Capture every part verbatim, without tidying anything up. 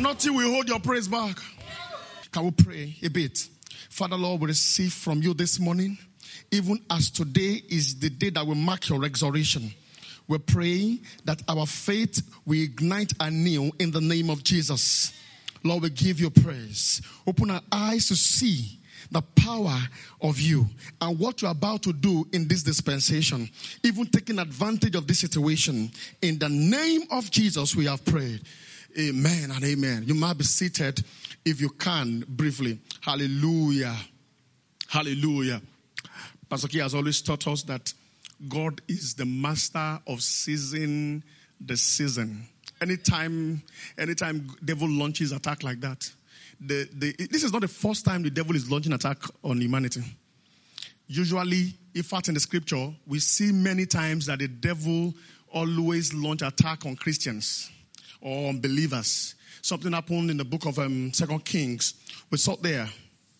Nothing will hold your praise back. Can we pray a bit? Father, Lord, we receive from you this morning, even as today is the day that will mark your resurrection. We pray that our faith will ignite anew in the name of Jesus. Lord, we give you praise. Open our eyes to see the power of you and what you're about to do in this dispensation, even taking advantage of this situation. In the name of Jesus, we have prayed. Amen and amen. You might be seated if you can briefly. Hallelujah. Hallelujah. Pastor Kia has always taught us that God is the master of seizing the season. Anytime, anytime devil launches attack like that, the, the, this is not the first time the devil is launching attack on humanity. Usually, in fact, in the scripture, we see many times that the devil always launch attack on Christians or on believers. Something happened in the book of um, Second Kings. We saw there,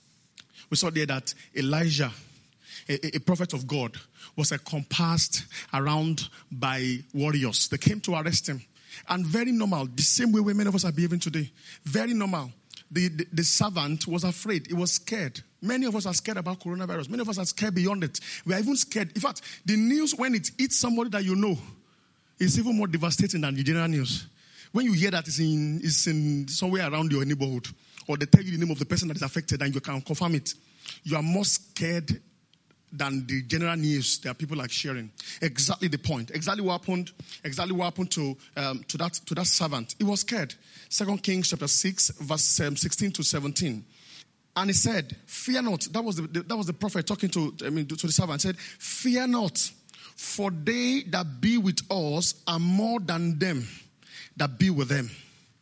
we saw there that Elijah, a, a prophet of God, was encompassed around by warriors. They came to arrest him. And very normal, the same way many of us are behaving today. Very normal. The, the, the servant was afraid. He was scared. Many of us are scared about coronavirus. Many of us are scared beyond it. We are even scared. In fact, the news, when it hits somebody that you know, is even more devastating than the general news. When you hear that it's in, it's in somewhere around your neighborhood, or they tell you the name of the person that is affected and you can confirm it, you are more scared than the general news that people are sharing. Exactly the point. Exactly what happened. Exactly what happened to um, to that to that servant. He was scared. Second Kings chapter six, verse um, sixteen to seventeen, and he said, "Fear not." That was the, the that was the prophet talking to I mean to the servant. Said, "Fear not, for they that be with us are more than them that be with them."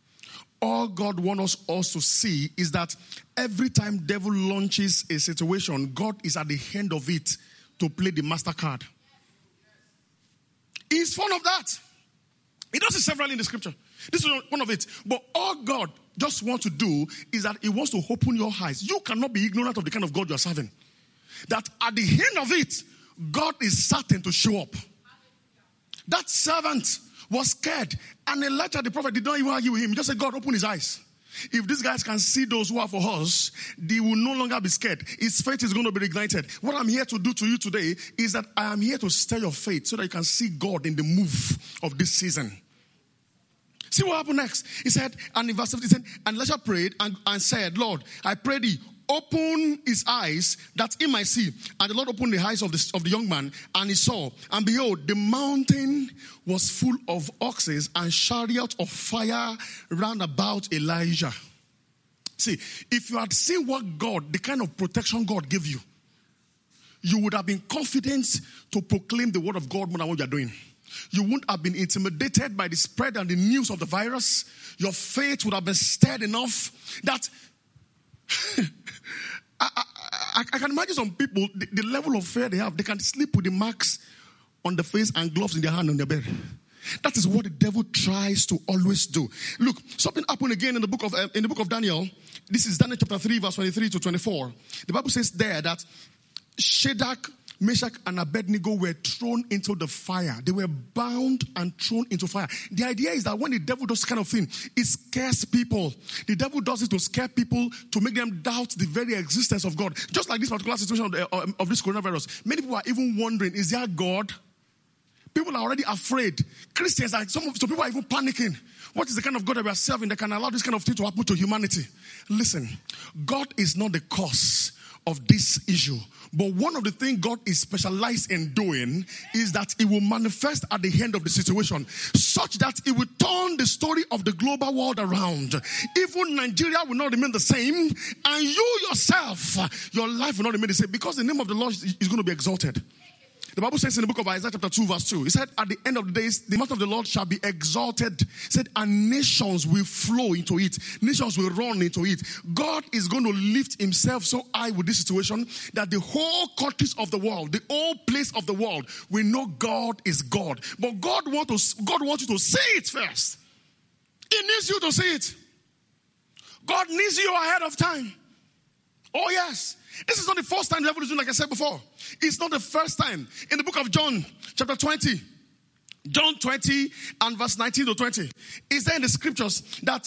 All God wants us to see is that every time devil launches a situation, God is at the end of it to play the master card. He's fond of that. He does it severally in the scripture. This is one of it. But all God just wants to do is that he wants to open your eyes. You cannot be ignorant of the kind of God you are serving. That at the end of it, God is certain to show up. That servant was scared. And Elijah the prophet did not even argue with him. He just said, God, open his eyes. If these guys can see those who are for us, they will no longer be scared. His faith is going to be ignited. What I'm here to do to you today is that I am here to stir your faith so that you can see God in the move of this season. See what happened next? He said, and in verse fifty, he said, and Elisha prayed and, and said, Lord, I pray thee, open his eyes that he might see. And the Lord opened the eyes of the, of the young man, and he saw. And behold, the mountain was full of oxes and chariots of fire round about Elijah. See, if you had seen what God, the kind of protection God gave you, you would have been confident to proclaim the word of God more than what you are doing. You wouldn't have been intimidated by the spread and the news of the virus. Your faith would have been stirred enough that I, I, I can imagine some people, the, the level of fear they have, they can sleep with the marks on the face and gloves in their hand on their bed. That is what the devil tries to always do. Look, something happened again in the book of uh, in the book of Daniel. This is Daniel chapter three, verse twenty-three to twenty-four. The Bible says there that Shadrach, Meshach, and Abednego were thrown into the fire. They were bound and thrown into fire. The idea is that when the devil does this kind of thing, it scares people. The devil does it to scare people, to make them doubt the very existence of God. Just like this particular situation of, the, of this coronavirus. Many people are even wondering, is there God? People are already afraid. Christians, are, some, some people are even panicking. What is the kind of God that we are serving that can allow this kind of thing to happen to humanity? Listen, God is not the cause of this issue. But one of the things God is specialized in doing is that it will manifest at the end of the situation, such that it will turn the story of the global world around. Even Nigeria will not remain the same, and you yourself, your life will not remain the same, because the name of the Lord is going to be exalted. The Bible says in the book of Isaiah chapter two, verse two, it said, at the end of the days, the mouth of the Lord shall be exalted. It said, and nations will flow into it. Nations will run into it. God is going to lift himself so high with this situation that the whole countries of the world, the whole place of the world, will know God is God. But God wants to, God wants you to see it first. He needs you to see it. God needs you ahead of time. Oh yes. This is not the first time the devil is doing, like I said before. It's not the first time. In the book of John, chapter twenty, John twenty and verse nineteen to twenty, is there in the scriptures that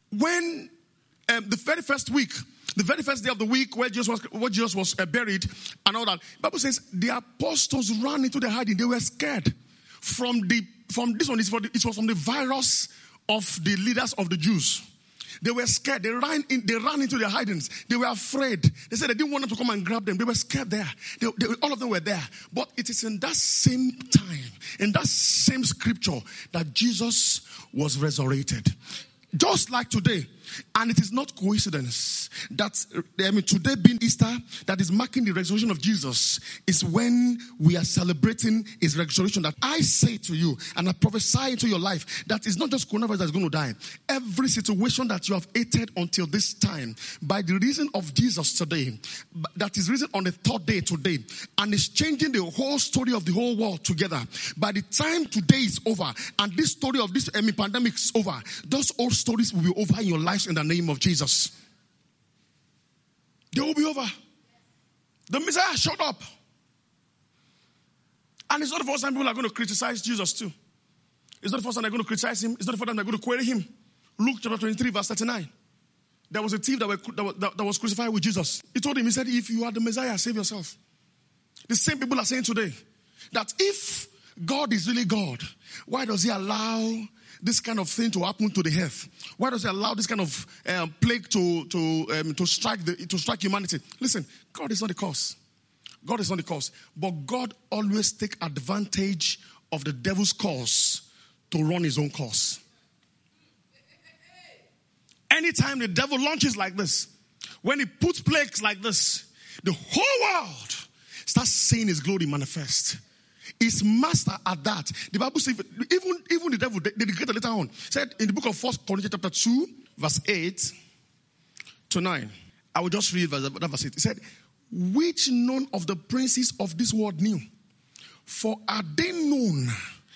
when um, the very first week, the very first day of the week where Jesus was, where Jesus was uh, buried and all that, the Bible says the apostles ran into the hiding. They were scared from the, from this one, it was from the virus of the leaders of the Jews. They were scared. They ran in, they ran into their hidings. They were afraid. They said they didn't want them to come and grab them. They were scared there. They, they, all of them were there. But it is in that same time, in that same scripture, that Jesus was resurrected. Just like today. And it is not coincidence that, I mean, today being Easter, that is marking the resurrection of Jesus, is when we are celebrating his resurrection. That I say to you, and I prophesy into your life, that it's not just coronavirus that's going to die. Every situation that you have hated until this time, by the reason of Jesus today, that is risen on the third day today, and is changing the whole story of the whole world together. By the time today is over, and this story of this I mean, pandemic is over, those old stories will be over in your life in the name of Jesus. They will be over. The Messiah showed up. And it's not the first time people are going to criticize Jesus too. It's not the first time they're going to criticize him. It's not the first time they're going to query him. Luke chapter twenty-three verse thirty-nine. There was a thief that, were, that, that was crucified with Jesus. He told him, he said, if you are the Messiah, save yourself. The same people are saying today that if God is really God, why does he allow this kind of thing to happen to the earth? Why does he allow this kind of um, plague to to um, to strike the to strike humanity? Listen, God is not the cause. God is not the cause, but God always takes advantage of the devil's cause to run his own cause. Anytime the devil launches like this, when he puts plagues like this, the whole world starts seeing his glory manifest. His master at that. The Bible says, even, even the devil, they, they get later on, said in the book of First Corinthians chapter two, verse eight to nine. I will just read verse, verse eight. He said, which none of the princes of this world knew. For had they known,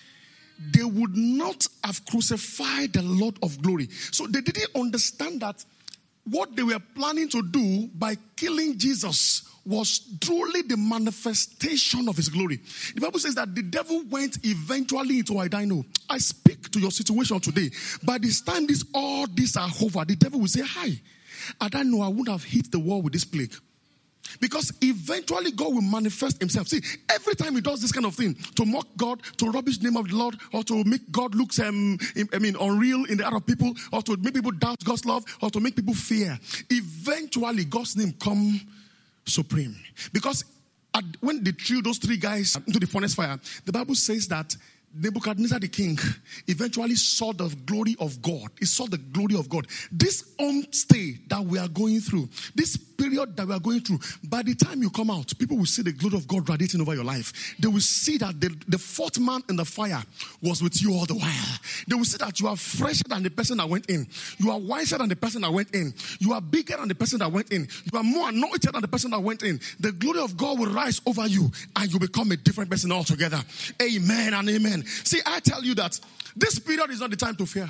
they would not have crucified the Lord of glory. So they didn't understand that what they were planning to do by killing Jesus was truly the manifestation of his glory. The Bible says that the devil went eventually into I don't know. I speak to your situation today. By this time this all these are over, the devil will say, hi, I don't know, I wouldn't have hit the wall with this plague. Because eventually God will manifest himself. See, every time he does this kind of thing, to mock God, to rubbish the name of the Lord, or to make God look, um, I mean, unreal in the eye of people, or to make people doubt God's love, or to make people fear, eventually God's name come supreme. Because at, when they threw those three guys into the furnace fire, the Bible says that Nebuchadnezzar the king eventually saw the glory of God. He saw the glory of God. This homestay that we are going through, this period that we are going through, by the time you come out, people will see the glory of God radiating over your life. They will see that the, the fourth man in the fire was with you all the while. They will see that you are fresher than the person that went in. You are wiser than the person that went in. You are bigger than the person that went in. You are more anointed than the person that went in. The glory of God will rise over you and you become a different person altogether. Amen and amen. See, I tell you that this period is not the time to fear.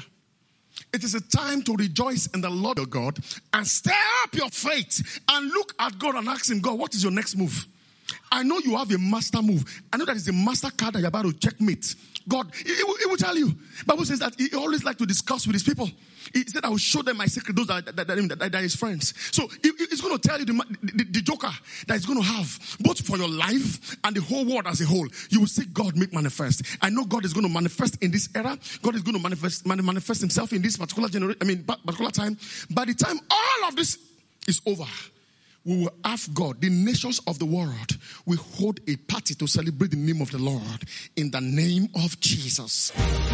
It is a time to rejoice in the Lord your God and stir up your faith and look at God and ask him, God, what is your next move? I know you have a master move. I know that is the master card that you're about to checkmate. God, he, he, will, he will tell you. The Bible says that he always like to discuss with his people. He said, I will show them my secret, those that, that, that, that, that, that are his friends. So he, he's going to tell you the, the, the joker that he's going to have, both for your life and the whole world as a whole. You will see God make manifest. I know God is going to manifest in this era. God is going to manifest, manifest himself in this particular generation, I mean, particular time. By the time all of this is over, we will have God, the nations of the world, will hold a party to celebrate the name of the Lord in the name of Jesus.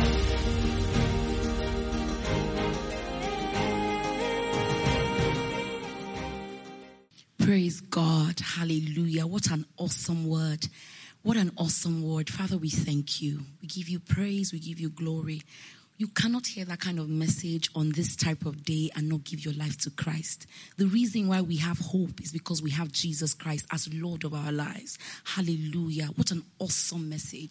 Praise God. Hallelujah. What an awesome word. What an awesome word. Father, we thank you. We give you praise. We give you glory. You cannot hear that kind of message on this type of day and not give your life to Christ. The reason why we have hope is because we have Jesus Christ as Lord of our lives. Hallelujah. What an awesome message.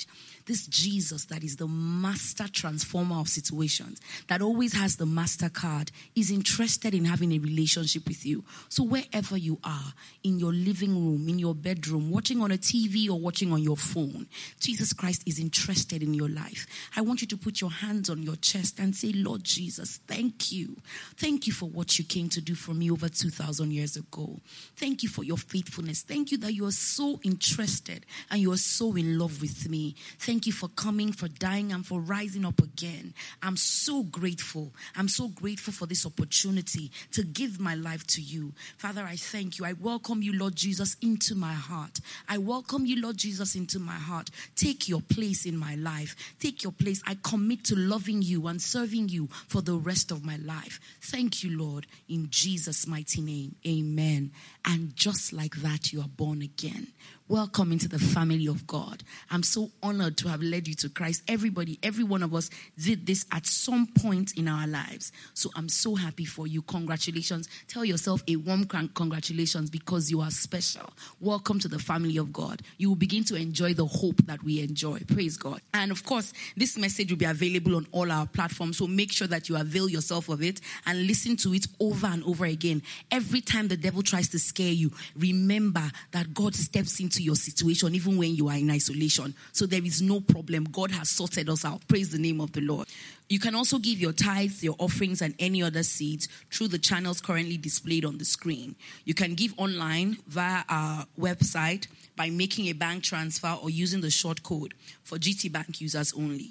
this Jesus that is the master transformer of situations, that always has the master card, is interested in having a relationship with you. So wherever you are, in your living room, in your bedroom, watching on a T V or watching on your phone, Jesus Christ is interested in your life. I want you to put your hands on your chest and say, Lord Jesus, thank you. Thank you for what you came to do for me over two thousand years ago. Thank you for your faithfulness. Thank you that you are so interested and you are so in love with me. Thank you for coming, for dying, and for rising up again. I'm so grateful. I'm so grateful for this opportunity to give my life to you. Father, I thank you. I welcome you, Lord Jesus, into my heart. I welcome you, Lord Jesus, into my heart. Take your place in my life. Take your place. I commit to loving you and serving you for the rest of my life. Thank you, Lord, in Jesus' mighty name. Amen. And just like that, you are born again. Welcome into the family of God. I'm so honored to have led you to Christ. Everybody, every one of us did this at some point in our lives. So I'm so happy for you. Congratulations. Tell yourself a warm congratulations because you are special. Welcome to the family of God. You will begin to enjoy the hope that we enjoy. Praise God. And of course, this message will be available on all our platforms. So make sure that you avail yourself of it and listen to it over and over again. Every time the devil tries to scare you, remember that God steps into your situation even when you are in isolation. So there is no problem. God has sorted us out. Praise the name of the Lord. You can also give your tithes, your offerings, and any other seeds through the channels currently displayed on the screen. You can give online via our website by making a bank transfer or using the short code for G T Bank users only.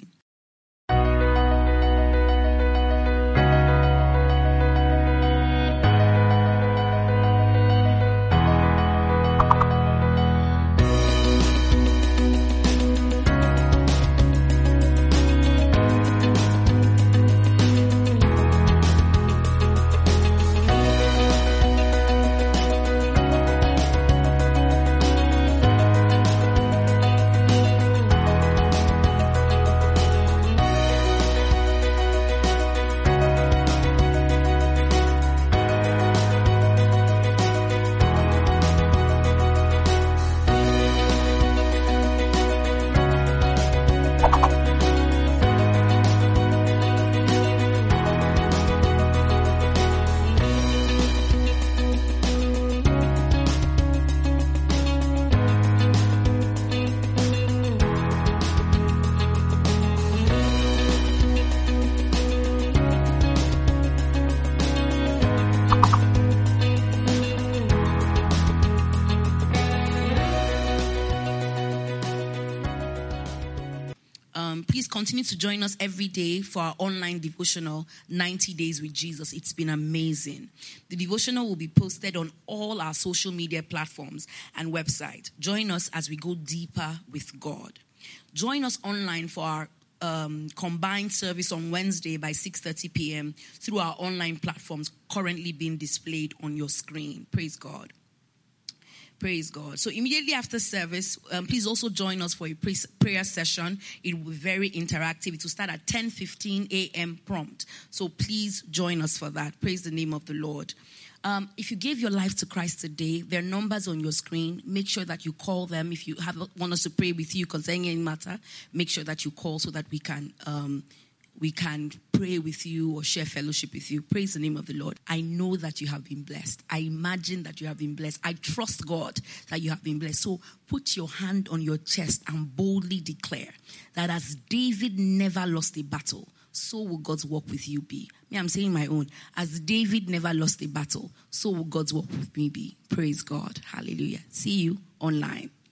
Continue to join us every day for our online devotional, ninety days with Jesus. It's been amazing. The devotional will be posted on all our social media platforms and website. Join us as we go deeper with God. Join us online for our um, combined service on Wednesday by six thirty p.m. through our online platforms currently being displayed on your screen. Praise God. Praise God. So immediately after service, um, please also join us for a prayer session. It will be very interactive. It will start at ten fifteen a.m. prompt. So please join us for that. Praise the name of the Lord. Um, if you gave your life to Christ today, there are numbers on your screen. Make sure that you call them. If you have want us to pray with you concerning any matter, make sure that you call so that we can um, we can pray with you or share fellowship with you. Praise the name of the Lord. I know that you have been blessed. I imagine that you have been blessed. I trust God that you have been blessed. So put your hand on your chest and boldly declare that as David never lost a battle, so will God's work with you be. Me, I'm saying my own. As David never lost a battle, so will God's work with me be. Praise God. Hallelujah. See you online.